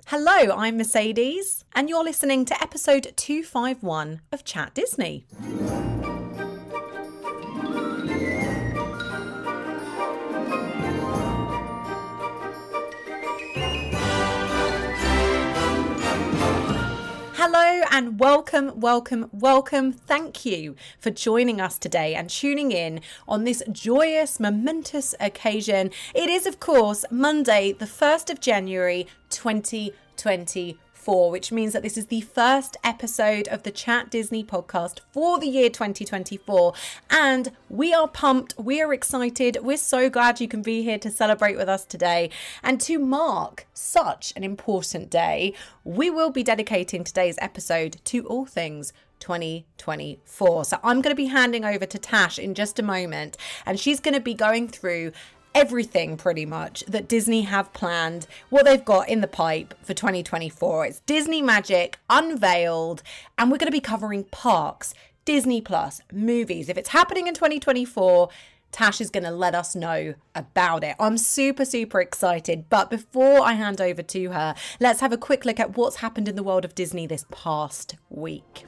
Hello, I'm Mercedes, and you're listening to episode 251 of Chat Disney. Hello and welcome. Thank you for joining us today and tuning in on this joyous, momentous occasion. It is, of course, Monday, the 1st of January, 2024, which means that this is the first episode of the Chat Disney podcast for the year 2024. And we are pumped. We are excited. We're so glad you can be here to celebrate with us today. And to mark such an important day, we will be dedicating today's episode to all things 2024. So I'm going to be handing over to Tash in just a moment, and she's going to be going through everything pretty much that Disney have planned, what they've got in the pipe for 2024. It's Disney Magic Unveiled, and we're going to be covering parks, Disney Plus, movies. If it's happening in 2024, Tash is going to let us know about it. I'm super excited. But before I hand over to her, let's have a quick look at what's happened in the world of Disney this past week.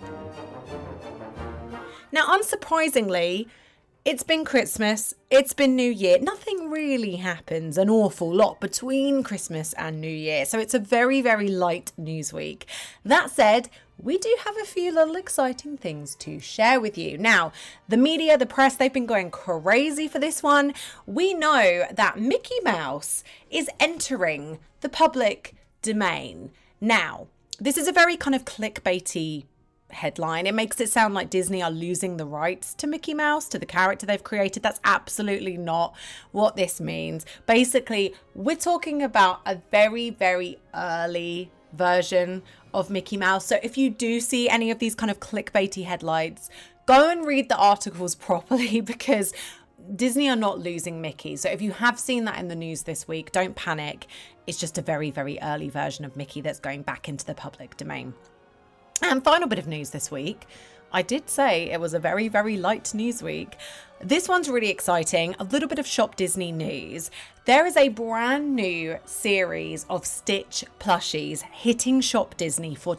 Now, unsurprisingly, it's been Christmas, it's been New Year. Nothing really happens an awful lot between Christmas and New Year. So it's a very light news week. That said, we do have a few little exciting things to share with you. Now, the media, the press, they've been going crazy for this one. We know that Mickey Mouse is entering the public domain. Now, this is a very kind of clickbaity headline. It makes it sound like Disney are losing the rights to Mickey Mouse, to the character they've created. That's absolutely not what this means. Basically, we're talking about a very early version of Mickey Mouse. So if you do see any of these kind of clickbaity headlines, go and read the articles properly, because Disney are not losing Mickey. So if you have seen that in the news this week, don't panic. It's just a very early version of Mickey that's going back into the public domain. And final bit of news this week. I did say it was a very light news week. This one's really exciting. A little bit of Shop Disney news. There is a brand new series of Stitch plushies hitting Shop Disney for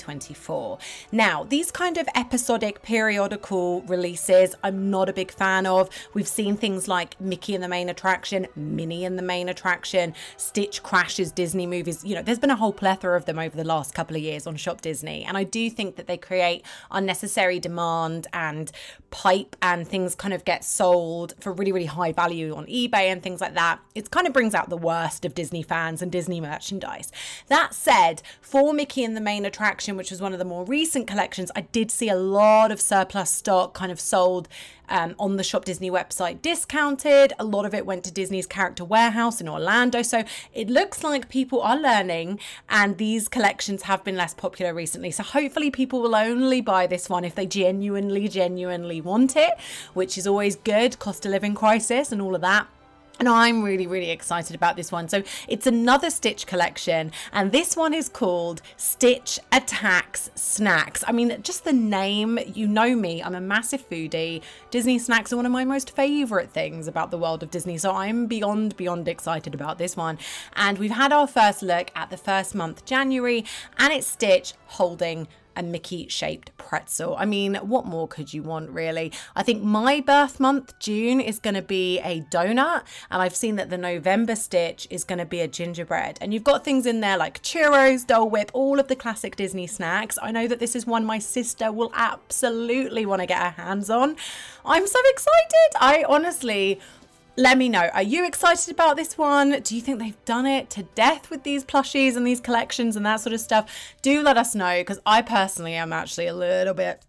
2024. Now, these kind of episodic periodical releases, I'm not a big fan of. We've seen things like Mickey and the Main Attraction, Minnie and the Main Attraction, Stitch crashes Disney movies. You know, there's been a whole plethora of them over the last couple of years on Shop Disney. And I do think that they create unnecessary demand and pipe, and things kind of get sold for really high value on eBay and things like that. It kind of brings out the worst of Disney fans and Disney merchandise. That said, for Mickey and the Main Attraction, which was one of the more recent collections, I did see a lot of surplus stock kind of sold on the Shop Disney website, discounted. A lot of it went to Disney's Character Warehouse in Orlando. So it looks like people are learning, and these collections have been less popular recently. So hopefully people will only buy this one if they genuinely want it, which is always good. Cost of living crisis and all of that. And I'm really excited about this one. So it's another Stitch collection, and this one is called Stitch Attacks Snacks. I mean, just the name, you know me, I'm a massive foodie. Disney snacks are one of my most favorite things about the world of Disney. So I'm beyond excited about this one. And we've had our first look at the first month, January, and it's Stitch holding a Mickey-shaped pretzel. I mean, what more could you want, really? I think my birth month, June, is going to be a donut, and I've seen that the November Stitch is going to be a gingerbread. And you've got things in there like churros, Dole Whip, all of the classic Disney snacks. I know that this is one my sister will absolutely want to get her hands on. I'm so excited. I honestly... Let me know. Are you excited about this one? Do you think they've done it to death with these plushies and these collections and that sort of stuff? Do let us know, because I personally am actually a little bit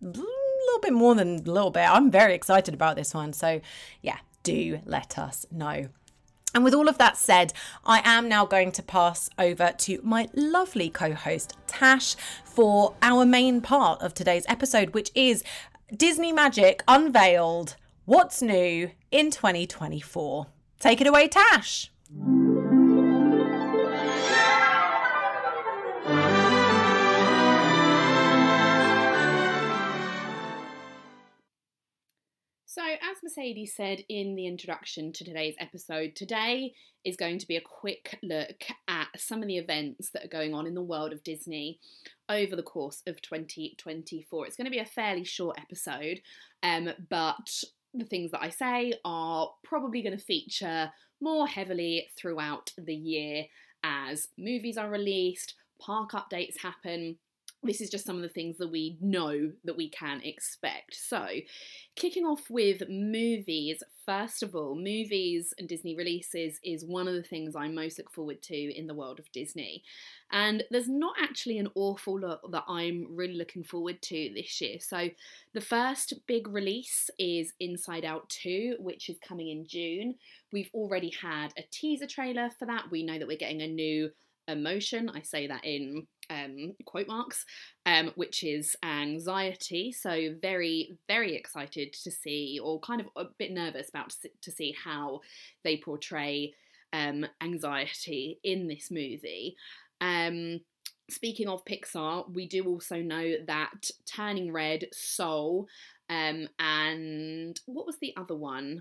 more than a little bit. I'm very excited about this one. So yeah, do let us know. And with all of that said, I am now going to pass over to my lovely co-host, Tash, for our main part of today's episode, which is Disney Magic Unveiled. What's new in 2024? Take it away, Tash. So, as Mercedes said in the introduction to today's episode, today is going to be a quick look at some of the events that are going on in the world of Disney over the course of 2024. It's going to be a fairly short episode, but the things that I say are probably going to feature more heavily throughout the year as movies are released, park updates happen. This is just some of the things that we know that we can expect. So, kicking off with movies, first of all, movies and Disney releases is one of the things I most look forward to in the world of Disney. And there's not actually an awful lot that I'm really looking forward to this year. So, the first big release is Inside Out 2, which is coming in June. We've already had a teaser trailer for that. We know that we're getting a new emotion. I say that in quote marks, which is anxiety. So very, very excited to see, or kind of a bit nervous about to see how they portray anxiety in this movie. Speaking of Pixar, we do also know that Turning Red, Soul, and what was the other one?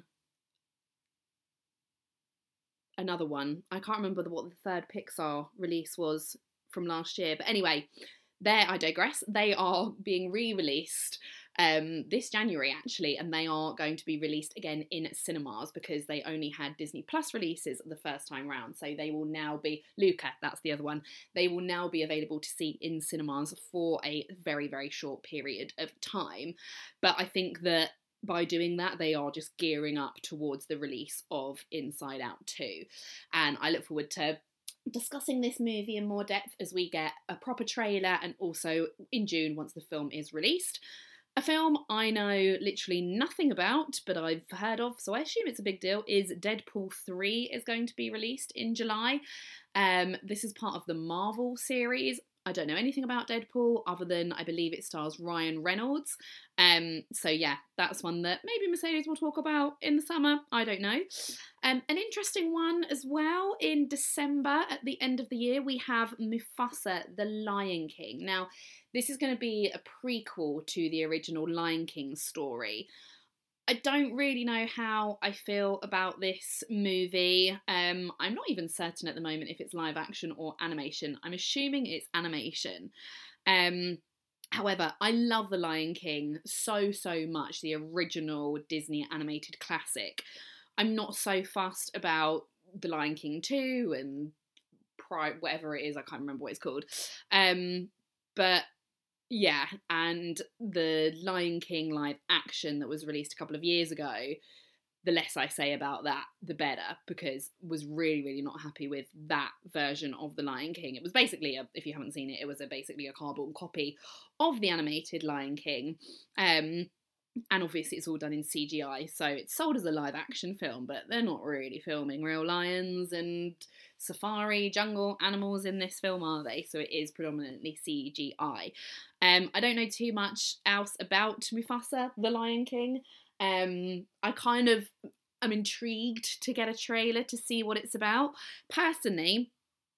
Another one. I can't remember what the third Pixar release was from last year. But anyway, I digress. They are being re-released this January, actually, and they are going to be released again in cinemas because they only had Disney Plus releases the first time round. So they will now be, Luca, that's the other one, they will now be available to see in cinemas for a very, very short period of time. But I think that by doing that, they are just gearing up towards the release of Inside Out 2. And I look forward to discussing this movie in more depth as we get a proper trailer and also in June once the film is released. A film I know literally nothing about, but I've heard of, so I assume it's a big deal, is Deadpool 3 is going to be released in July. This is part of the Marvel series. I don't know anything about Deadpool other than I believe it stars Ryan Reynolds. So yeah, that's one that maybe Mercedes will talk about in the summer. I don't know. An interesting one as well, in December at the end of the year, we have Mufasa, the Lion King. Now, this is going to be a prequel to the original Lion King story. I don't really know how I feel about this movie. I'm not even certain at the moment if it's live action or animation. I'm assuming it's animation. However, I love The Lion King so much, the original Disney animated classic. I'm not so fussed about The Lion King 2 and whatever it is, I can't remember what it's called. But yeah, and the Lion King live action that was released a couple of years ago, the less I say about that, the better, because I was really not happy with that version of the Lion King. It was basically, if you haven't seen it, it was basically a cardboard copy of the animated Lion King. And obviously it's all done in CGI, so it's sold as a live action film, but they're not really filming real lions and safari jungle animals in this film, are they? So it is predominantly CGI. I don't know too much else about Mufasa, the Lion King. I kind of am intrigued to get a trailer to see what it's about. Personally,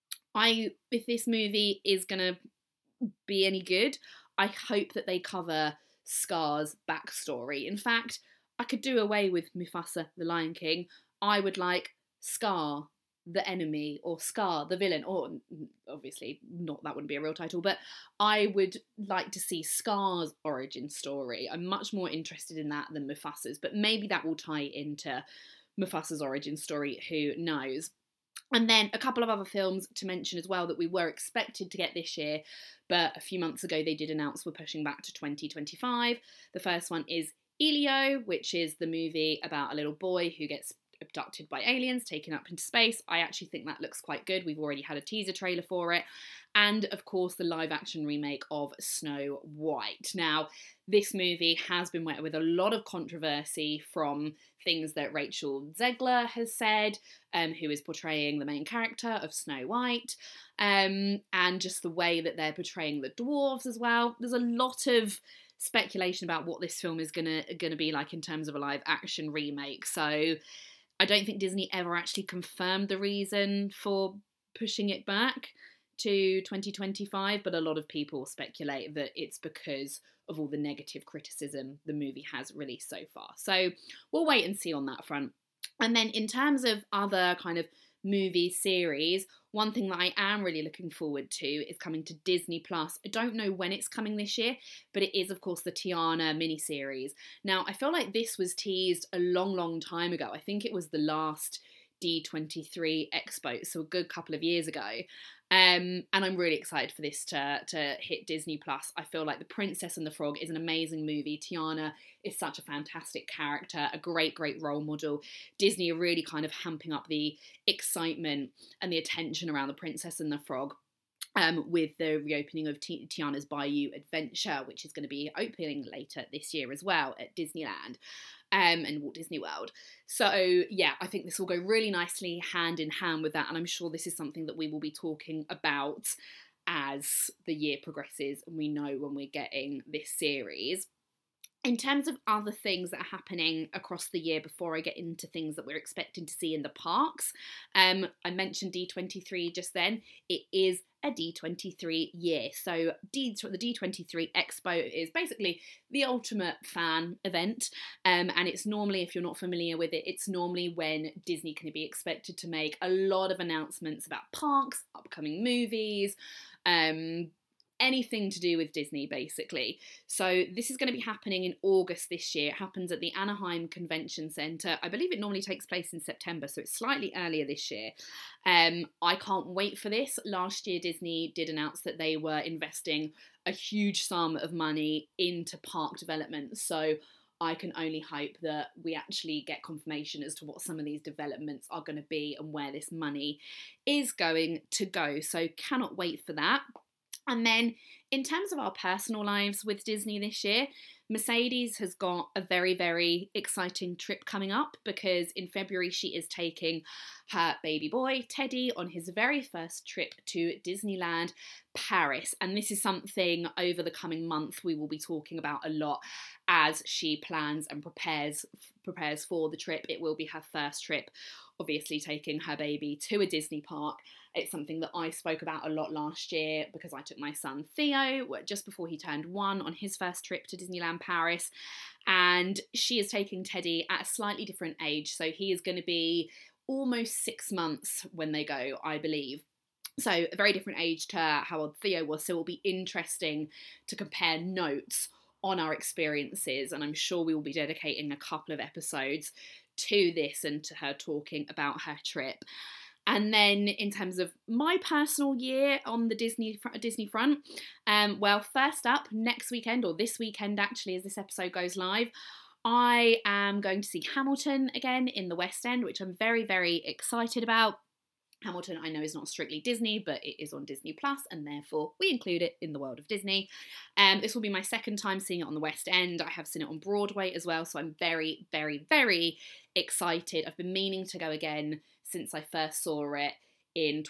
if this movie is gonna be any good, I hope that they cover Scar's backstory. In fact, I could do away with Mufasa, the Lion King. I would like Scar, the enemy, or Scar, the villain, or obviously not, that wouldn't be a real title, but I would like to see Scar's origin story. I'm much more interested in that than Mufasa's, but maybe that will tie into Mufasa's origin story, who knows. And then a couple of other films to mention as well that we were expected to get this year, but a few months ago they did announce we're pushing back to 2025. The first one is Elio, which is the movie about a little boy who gets abducted by aliens, taken up into space. I actually think that looks quite good. We've already had a teaser trailer for it. And of course, the live action remake of Snow White. Now, this movie has been met with a lot of controversy from things that Rachel Zegler has said, who is portraying the main character of Snow White, and just the way that they're portraying the dwarves as well. There's a lot of speculation about what this film is gonna be like in terms of a live action remake. So I don't think Disney ever actually confirmed the reason for pushing it back to 2025, but a lot of people speculate that it's because of all the negative criticism the movie has released so far. So we'll wait and see on that front. And then in terms of other kind of movie series. One thing that I am really looking forward to is coming to Disney Plus. I don't know when it's coming this year, but it is, of course, the Tiana miniseries. Now, I feel like this was teased a long, long time ago. I think it was the last D23 Expo, so a good couple of years ago. And I'm really excited for this to hit Disney Plus. I feel like The Princess and the Frog is an amazing movie. Tiana is such a fantastic character, a great, great role model. Disney are really kind of hamping up the excitement and the attention around The Princess and the Frog. With the reopening of Tiana's Bayou Adventure, which is going to be opening later this year as well at Disneyland and Walt Disney World. So yeah, I think this will go really nicely hand in hand with that, and I'm sure this is something that we will be talking about as the year progresses and we know when we're getting this series. In terms of other things that are happening across the year before I get into things that we're expecting to see in the parks, I mentioned D23 just then. It is a D23 year. So the D23 Expo is basically the ultimate fan event. And it's normally, if you're not familiar with it, it's normally when Disney can be expected to make a lot of announcements about parks, upcoming movies, anything to do with Disney, basically. So this is going to be happening in August this year. It happens at the Anaheim Convention Center. I believe it normally takes place in September, so it's slightly earlier this year. I can't wait for this. Last year, Disney did announce that they were investing a huge sum of money into park development. So I can only hope that we actually get confirmation as to what some of these developments are going to be and where this money is going to go. So cannot wait for that. And then in terms of our personal lives with Disney this year, Mercedes has got a very, very exciting trip coming up because in February she is taking her baby boy, Teddy, on his very first trip to Disneyland Paris. And this is something over the coming month we will be talking about a lot as she plans and prepares for the trip. It will be her first trip, obviously taking her baby to a Disney park. It's something that I spoke about a lot last year because I took my son Theo just before he turned 1 on his first trip to Disneyland Paris, and she is taking Teddy at a slightly different age. So he is going to be almost 6 months when they go, I believe. So a very different age to how old Theo was. So it will be interesting to compare notes on our experiences, and I'm sure we will be dedicating a couple of episodes to this and to her talking about her trip. And then in terms of my personal year on the Disney front, well, first up, next weekend, or this weekend actually, as this episode goes live, I am going to see Hamilton again in the West End, which I'm very, very excited about. Hamilton, I know, is not strictly Disney, but it is on Disney Plus, and therefore we include it in the world of Disney. This will be my second time seeing it on the West End. I have seen it on Broadway as well, so I'm very, very, very excited. I've been meaning to go again since I first saw it in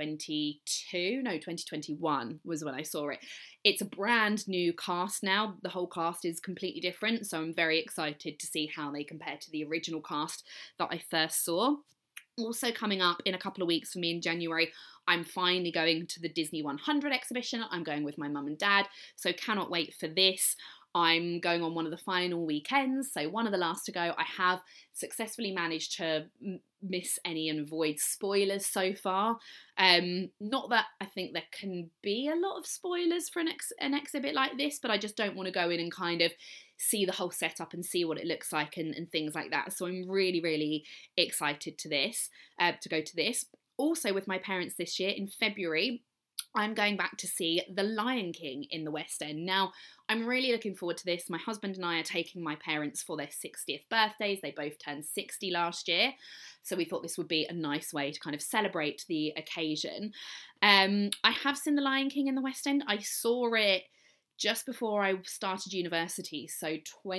2021 was when I saw it. It's a brand new cast now. The whole cast is completely different, so I'm very excited to see how they compare to the original cast that I first saw. Also coming up in a couple of weeks for me in January, I'm finally going to the Disney 100 exhibition. I'm going with my mum and dad, so cannot wait for this. I'm going on one of the final weekends, so one of the last to go. I have successfully managed to miss any and avoid spoilers so far. Not that I think there can be a lot of spoilers for an exhibit like this, but I just don't want to go in and kind of see the whole setup and see what it looks like and things like that. So I'm really, really excited to go to this. Also with my parents this year in February, I'm going back to see The Lion King in the West End. Now, I'm really looking forward to this. My husband and I are taking my parents for their 60th birthdays. They both turned 60 last year. So we thought this would be a nice way to kind of celebrate the occasion. I have seen The Lion King in the West End. I saw it just before I started university. So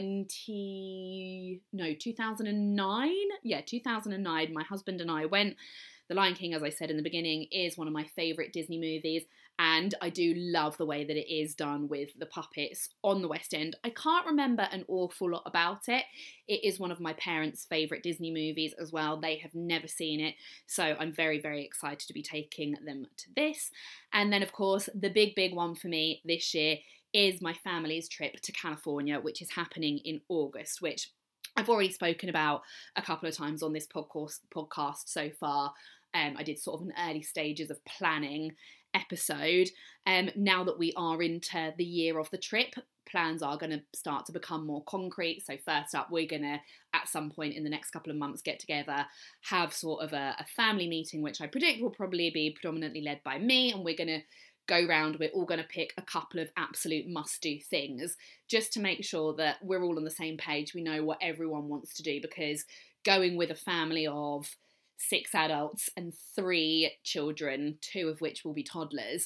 2009? Yeah, 2009. My husband and I went. The Lion King, as I said in the beginning, is one of my favourite Disney movies, and I do love the way that it is done with the puppets on the West End. I can't remember an awful lot about it. It is one of my parents' favourite Disney movies as well. They have never seen it, so I'm very, very excited to be taking them to this. And then, of course, the big, big one for me this year is my family's trip to California, which is happening in August, which I've already spoken about a couple of times on this podcast so far. I did sort of an early stages of planning episode. Now that we are into the year of the trip, plans are going to start to become more concrete. So first up, we're going to, at some point in the next couple of months, get together, have sort of a family meeting, which I predict will probably be predominantly led by me, and we're going to go round, we're all going to pick a couple of absolute must-do things just to make sure that we're all on the same page, we know what everyone wants to do, because going with a family of 6 adults and 3 children, 2 of which will be toddlers,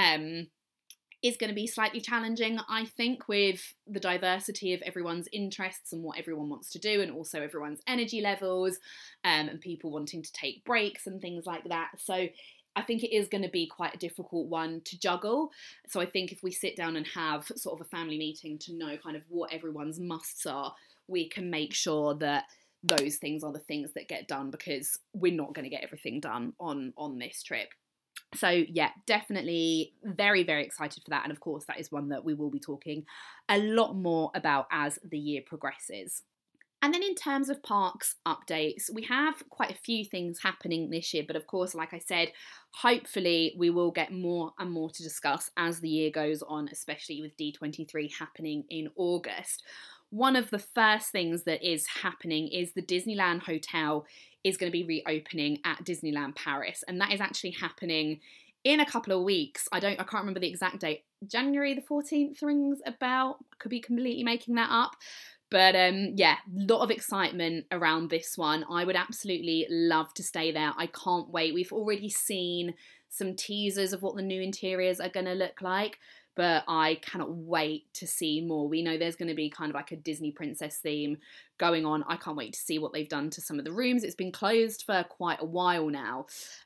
is going to be slightly challenging, I think, with the diversity of everyone's interests and what everyone wants to do, and also everyone's energy levels, and people wanting to take breaks and things like that. So I think it is going to be quite a difficult one to juggle. So I think if we sit down and have sort of a family meeting to know kind of what everyone's musts are, we can make sure that those things are the things that get done, because we're not going to get everything done on this trip. So yeah, definitely very, very excited for that. And of course, that is one that we will be talking a lot more about as the year progresses. And then in terms of parks updates, we have quite a few things happening this year. But of course, like I said, hopefully we will get more and more to discuss as the year goes on, especially with D23 happening in August. One of the first things that is happening is the Disneyland Hotel is going to be reopening at Disneyland Paris, and that is actually happening in a couple of weeks. I can't remember the exact date. January the 14th rings a bell. I could be completely making that up. But yeah, a lot of excitement around this one. I would absolutely love to stay there. I can't wait. We've already seen some teasers of what the new interiors are going to look like, but I cannot wait to see more. We know there's going to be kind of like a Disney princess theme going on. I can't wait to see what they've done to some of the rooms. It's been closed for quite a while now.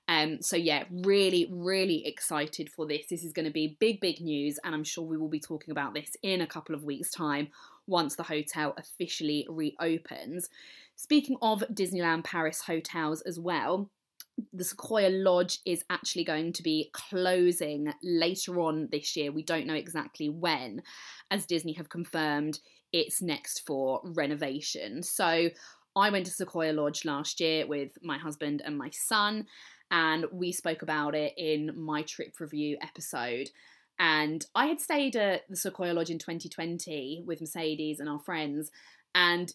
So yeah, really, really excited for this. This is going to be big, big news, and I'm sure we will be talking about this in a couple of weeks' time once the hotel officially reopens. Speaking of Disneyland Paris hotels as well, the Sequoia Lodge is actually going to be closing later on this year. We don't know exactly when, as Disney have confirmed it's next for renovation. So I went to Sequoia Lodge last year with my husband and my son, and we spoke about it in my trip review episode. And I had stayed at the Sequoia Lodge in 2020 with Mercedes and our friends, and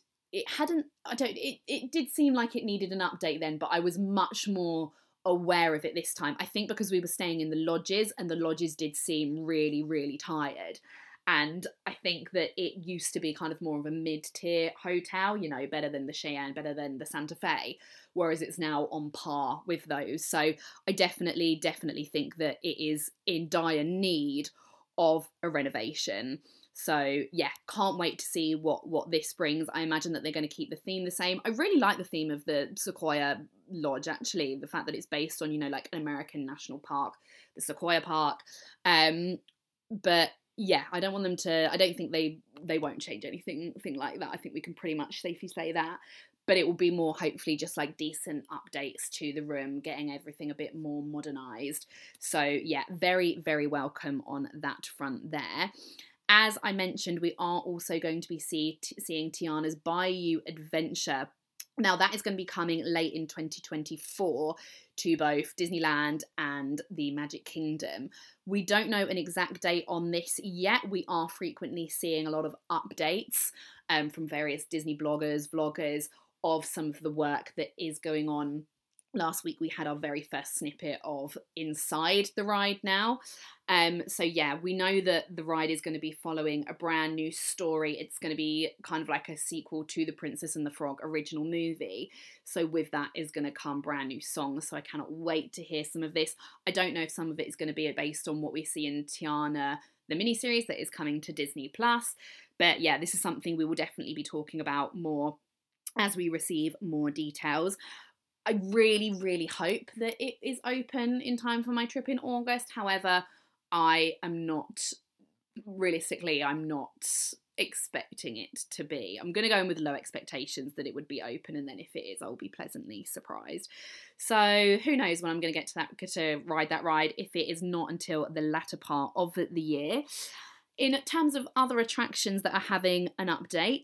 it did seem like it needed an update then, but I was much more aware of it this time. I think because we were staying in the lodges, and the lodges did seem really, really tired. And I think that it used to be kind of more of a mid-tier hotel, you know, better than the Cheyenne, better than the Santa Fe, whereas it's now on par with those. So I definitely think that it is in dire need of a renovation. So yeah, can't wait to see what this brings. I imagine that they're going to keep the theme the same. I really like the theme of the Sequoia Lodge, actually. The fact that it's based on, you know, like an American national park, the Sequoia Park. But yeah, I don't think they won't change anything like that. I think we can pretty much safely say that. But it will be more hopefully just like decent updates to the room, getting everything a bit more modernised. So yeah, very, very welcome on that front there. As I mentioned, we are also going to be seeing Tiana's Bayou Adventure. Now, that is going to be coming late in 2024 to both Disneyland and the Magic Kingdom. We don't know an exact date on this yet. We are frequently seeing a lot of updates from various Disney bloggers, vloggers, of some of the work that is going on. Last week we had our very first snippet of inside the ride now. So yeah, we know that the ride is going to be following a brand new story. It's going to be kind of like a sequel to the Princess and the Frog original movie. So with that is going to come brand new songs. So I cannot wait to hear some of this. I don't know if some of it is going to be based on what we see in Tiana, the miniseries that is coming to Disney Plus. But yeah, this is something we will definitely be talking about more as we receive more details. I really, really hope that it is open in time for my trip in August. However, I'm not expecting it to be. I'm going to go in with low expectations that it would be open, and then if it is, I'll be pleasantly surprised. So who knows when I'm going to get to ride that ride, if it is not until the latter part of the year. In terms of other attractions that are having an update,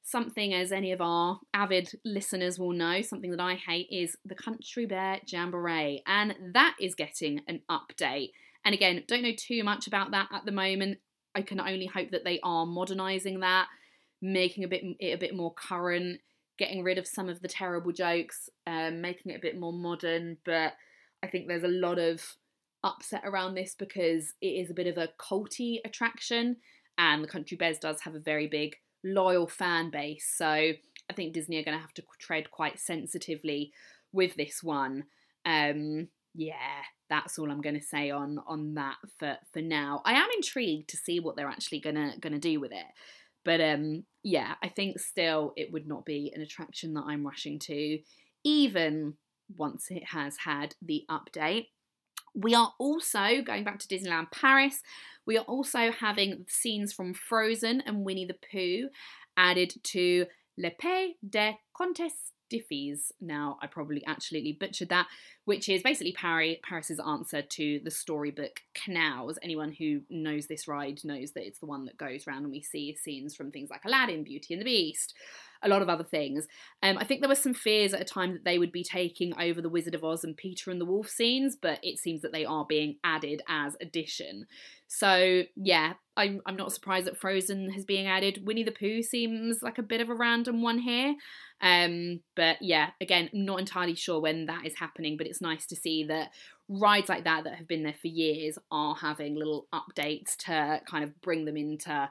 something, as any of our avid listeners will know, something that I hate is the Country Bear Jamboree, and that is getting an update. And again, don't know too much about that at the moment. I can only hope that they are modernising that, making it a bit more current, getting rid of some of the terrible jokes, making it a bit more modern. But I think there's a lot of upset around this because it is a bit of a culty attraction, and the Country Bears does have a very big loyal fan base. So I think Disney are going to have to tread quite sensitively with this one. Yeah, that's all I'm going to say on that for now. I am intrigued to see what they're actually gonna do with it. But yeah, I think still it would not be an attraction that I'm rushing to, even once it has had the update. We are also, going back to Disneyland Paris, we are also having scenes from Frozen and Winnie the Pooh added to Le Pays des Contes de Fées. Now, I probably absolutely butchered that, which is basically Paris's answer to the storybook Canals. Anyone who knows this ride knows that it's the one that goes around and we see scenes from things like Aladdin, Beauty and the Beast, a lot of other things. I think there were some fears at a time that they would be taking over the Wizard of Oz and Peter and the Wolf scenes, but it seems that they are being added as addition. So yeah, I'm not surprised that Frozen is being added. Winnie the Pooh seems like a bit of a random one here. But yeah, again, not entirely sure when that is happening, but it's nice to see that rides like that have been there for years are having little updates to kind of bring them into,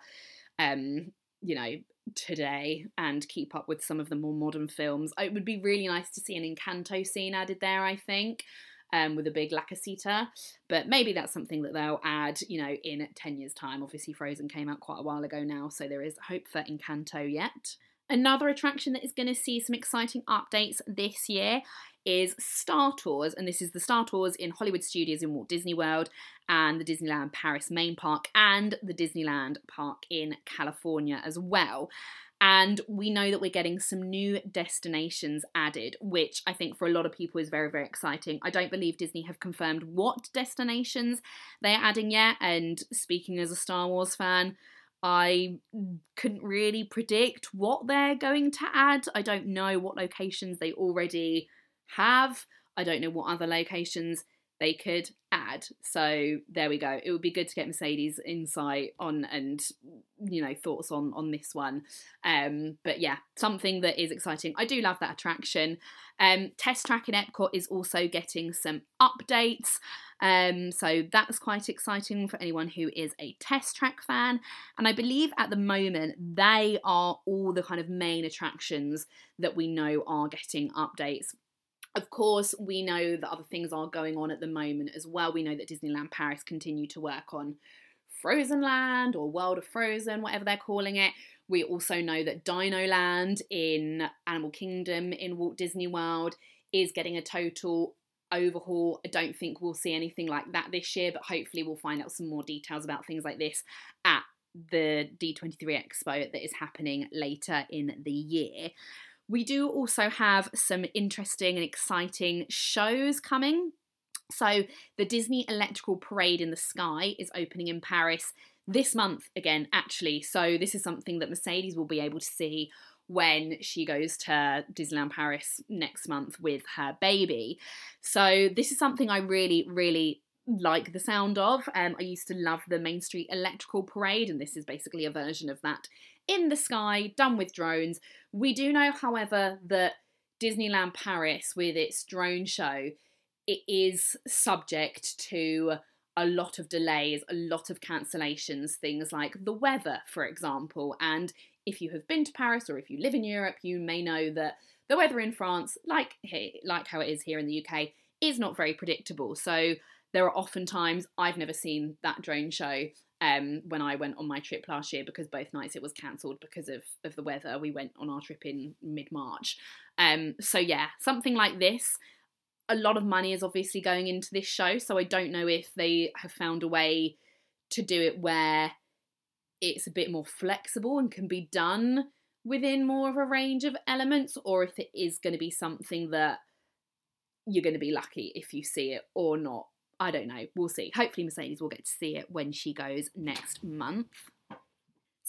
today and keep up with some of the more modern films. It would be really nice to see an Encanto scene added there, I think, with a big La Casita, but maybe that's something that they'll add, in 10 years' time. Obviously, Frozen came out quite a while ago now, so there is hope for Encanto yet. Another attraction that is going to see some exciting updates this year is Star Tours, and this is the Star Tours in Hollywood Studios in Walt Disney World and the Disneyland Paris main park and the Disneyland park in California as well. And we know that we're getting some new destinations added, which I think for a lot of people is very, very exciting. I don't believe Disney have confirmed what destinations they're adding yet, and speaking as a Star Wars fan, I couldn't really predict what they're going to add. I don't know what locations they already have. I don't know what other locations they could add. So there we go. It would be good to get Mercedes' insight on and, thoughts on this one. But yeah, something that is exciting. I do love that attraction. Test Track in Epcot is also getting some updates. So that's quite exciting for anyone who is a Test Track fan. And I believe at the moment they are all the kind of main attractions that we know are getting updates. Of course, we know that other things are going on at the moment as well. We know that Disneyland Paris continue to work on Frozen Land or World of Frozen, whatever they're calling it. We also know that Dino Land in Animal Kingdom in Walt Disney World is getting a total overhaul. I don't think we'll see anything like that this year, but hopefully we'll find out some more details about things like this at the D23 Expo that is happening later in the year. We do also have some interesting and exciting shows coming. So the Disney Electrical Parade in the Sky is opening in Paris this month again, actually. So this is something that Mercedes will be able to see when she goes to Disneyland Paris next month with her baby. So this is something I really, really like the sound of. I used to love the Main Street Electrical Parade, and this is basically a version of that in the sky, done with drones. We do know, however, that Disneyland Paris, with its drone show, it is subject to a lot of delays, a lot of cancellations, things like the weather, for example. And if you have been to Paris or if you live in Europe, you may know that the weather in France, like how it is here in the UK, is not very predictable. So there are often times I've never seen that drone show when I went on my trip last year, because both nights it was cancelled because of the weather. We went on our trip in mid-March. So yeah, something like this. A lot of money is obviously going into this show, so I don't know if they have found a way to do it where it's a bit more flexible and can be done within more of a range of elements, or if it is going to be something that you're going to be lucky if you see it or not. I don't know. We'll see. Hopefully Mercedes will get to see it when she goes next month.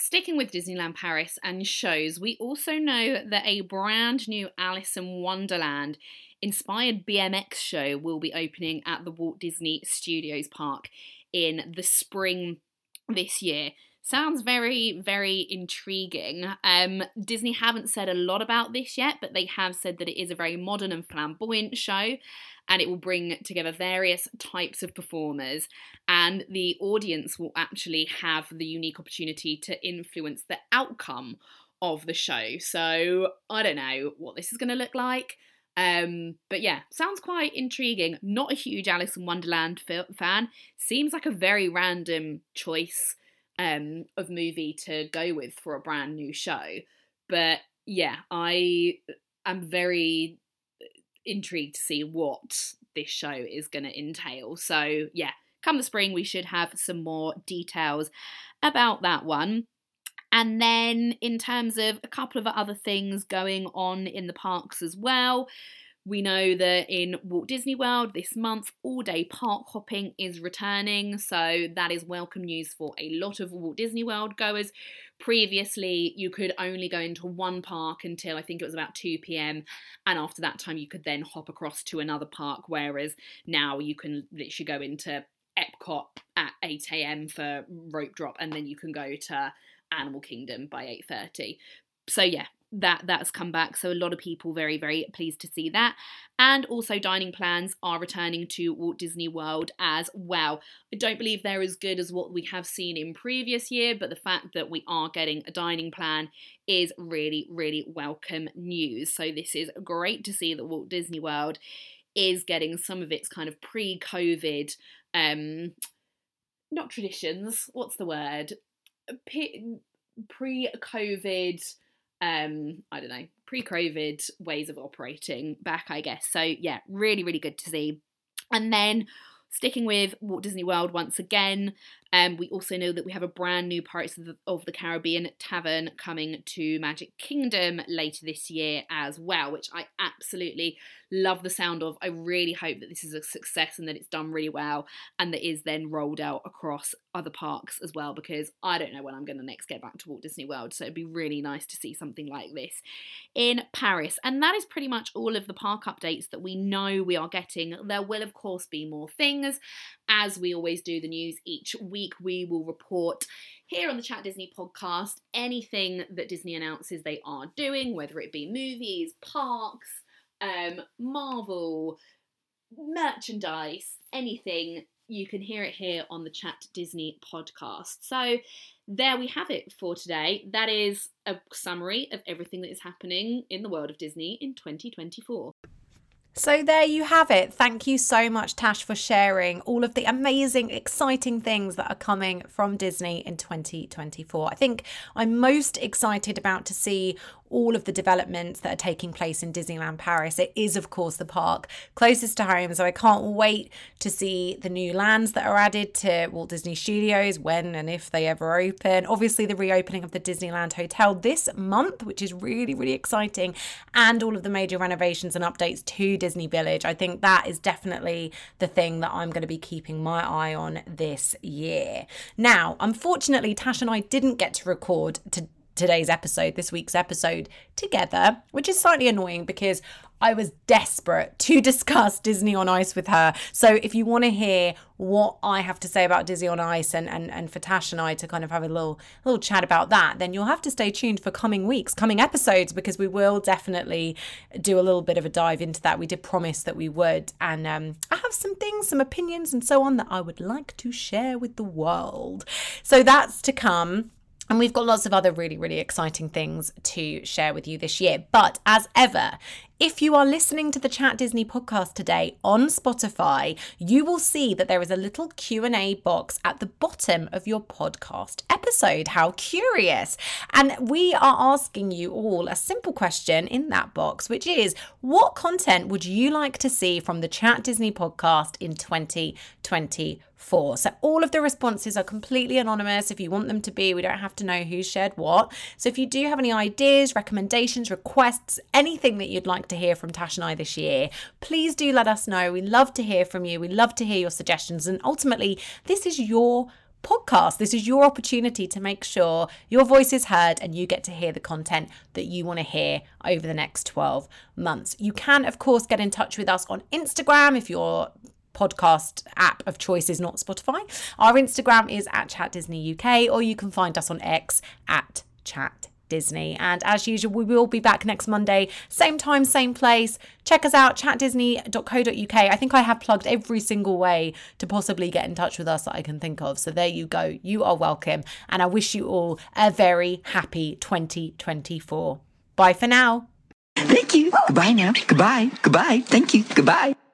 Sticking with Disneyland Paris and shows, we also know that a brand new Alice in Wonderland inspired BMX show will be opening at the Walt Disney Studios Park in the spring this year. Sounds very, very intriguing. Disney haven't said a lot about this yet, but they have said that it is a very modern and flamboyant show, and it will bring together various types of performers, and the audience will actually have the unique opportunity to influence the outcome of the show. So I don't know what this is going to look like. But yeah, sounds quite intriguing. Not a huge Alice in Wonderland fan. Seems like a very random choice of movie to go with for a brand new show. But yeah, I am very intrigued to see what this show is going to entail. So yeah, come the spring, we should have some more details about that one. And then in terms of a couple of other things going on in the parks as well, we know that in Walt Disney World this month, all-day park hopping is returning, so that is welcome news for a lot of Walt Disney World goers. Previously, you could only go into one park until I think it was about 2 p.m, and after that time you could then hop across to another park, whereas now you can literally go into Epcot at 8 a.m. for rope drop, and then you can go to Animal Kingdom by 8:30. So yeah, that's come back, so a lot of people very, very pleased to see that. And also dining plans are returning to Walt Disney World as well. I don't believe they're as good as what we have seen in previous year, but the fact that we are getting a dining plan is really, really welcome news. So this is great to see that Walt Disney World is getting some of its kind of pre-COVID, not traditions, what's the word? Pre-COVID, I don't know, pre-COVID ways of operating back, I guess. So yeah, really, really good to see. And then sticking with Walt Disney World once again, we also know that we have a brand new Pirates of the Caribbean tavern coming to Magic Kingdom later this year as well, which I absolutely love the sound of. I really hope that this is a success and that it's done really well and that is then rolled out across other parks as well, because I don't know when I'm going to next get back to Walt Disney World, so it'd be really nice to see something like this in Paris. And that is pretty much all of the park updates that we know we are getting. There will of course be more things. As we always do the news each week, we will report here on the Chat Disney podcast anything that Disney announces they are doing, whether it be movies, parks, Marvel, merchandise, anything. You can hear it here on the Chat Disney podcast. So there we have it for today. That is a summary of everything that is happening in the world of Disney in 2024. So there you have it. Thank you so much, Tash, for sharing all of the amazing, exciting things that are coming from Disney in 2024. I think I'm most excited about to see all of the developments that are taking place in Disneyland Paris. It is, of course, the park closest to home, so I can't wait to see the new lands that are added to Walt Disney Studios, when and if they ever open. Obviously, the reopening of the Disneyland Hotel this month, which is really, really exciting, and all of the major renovations and updates to Disney Village. I think that is definitely the thing that I'm going to be keeping my eye on this year. Now, unfortunately, Tash and I didn't get to record this week's episode together, which is slightly annoying because I was desperate to discuss Disney on Ice with her. So if you want to hear what I have to say about Disney on Ice and for Tash and I to kind of have a little chat about that, then you'll have to stay tuned for coming episodes, because we will definitely do a little bit of a dive into that. We did promise that we would. And I have some opinions and so on that I would like to share with the world. So that's to come. And we've got lots of other really, really exciting things to share with you this year. But as ever, if you are listening to the Chat Disney podcast today on Spotify, you will see that there is a little Q&A box at the bottom of your podcast episode. How curious. And we are asking you all a simple question in that box, which is, what content would you like to see from the Chat Disney podcast in 2024? So all of the responses are completely anonymous. If you want them to be, we don't have to know who shared what. So if you do have any ideas, recommendations, requests, anything that you'd like to hear from Tash and I this year, please do let us know. We love to hear from you. We love to hear your suggestions. And ultimately, this is your podcast. This is your opportunity to make sure your voice is heard and you get to hear the content that you want to hear over the next 12 months. You can, of course, get in touch with us on Instagram if your podcast app of choice is not Spotify. Our Instagram is at Chat Disney UK, or you can find us on X at Chat Disney. And as usual, we will be back next Monday, same time, same place. Check us out, chatdisney.co.uk. I think I have plugged every single way to possibly get in touch with us that I can think of. So there you go. You are welcome. And I wish you all a very happy 2024. Bye for now. Thank you. Goodbye now. Goodbye. Goodbye. Thank you. Goodbye.